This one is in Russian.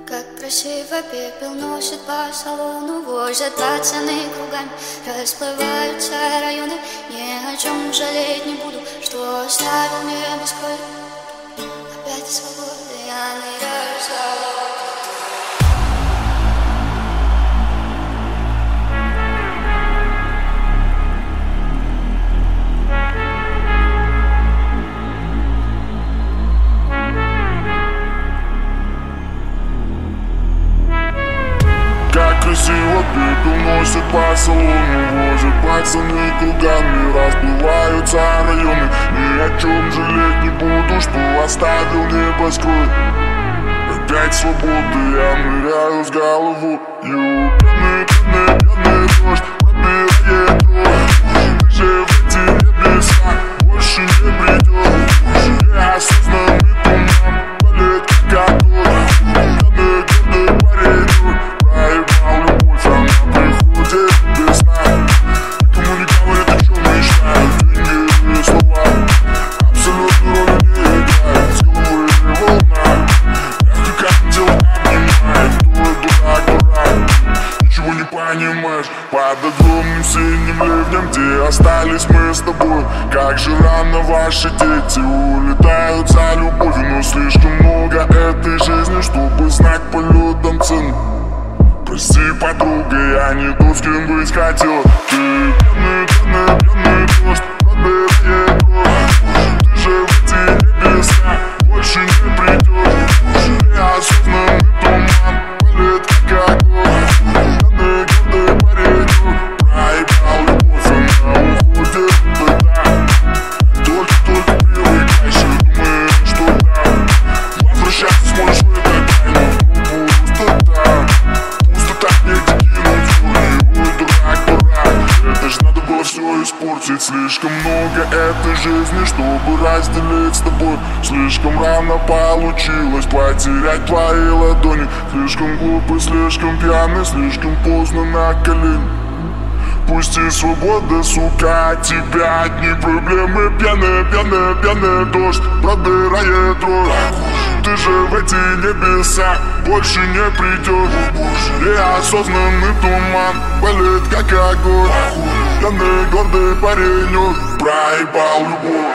Как красиво пепел носит по салону, возят пацаны кругами, расплываются районы. Ни о чем жалеть не буду, что оставил мне Москвы. Опять свобода, я ныряю за головой. Красиво пепел носит по салону, возят пацаны кругами, расплываются районы. Ни о чем жалеть не буду, что оставил небоскрой. Опять свобода, я ныряю с головой. Пьяный, пьяный, пьяный дождь пробирает дрожь. Ты же в эти небеса больше не придешь. Неосознанный туман болит как огонь. Пьяный, гордый парень проебал любовь, она приходит без сна. Никому не говорят, о чем мечтают. Деньги и слова абсолютно роли не играют. С головы волна, мягко как тело обнимает. Кто дурак, ничего не понимаешь. Под огромным синим ливнем, где остались мы с тобой. Как же рано ваши дети улетают за любовью. Но слишком много этой жизни, чтобы знать полетом цену. Прости, подруга, я не тот, с кем быть хотел. Ты пьяный, пьяный, пьяный дождь пробирает дрожь. Ты же в эти небеса больше не придешь. Неосознанный туман болит как огонь. Пьяный, гордый парень проебал любовь, она уходит туда. Только привыкаешь и думаешь, что да. Возвращаться сможешь в это тайну. Пустота, пустота, негде кинуть свой дурак, дурак. Это ж надо было все испортить. Слишком много этой жизни, чтобы разделить с тобой. Слишком рано получилось потерять твои ладони. Слишком глупый, слишком пьяный, слишком поздно на колени. Пусти свобода, сука, от тебя одни проблемы. Пьяный, пьяный, пьяный дождь пробирает дрожь. Ты же в эти небеса больше не придешь. Неосознанный туман болит как огонь. Пьяный, гордый паренек проебал любовь.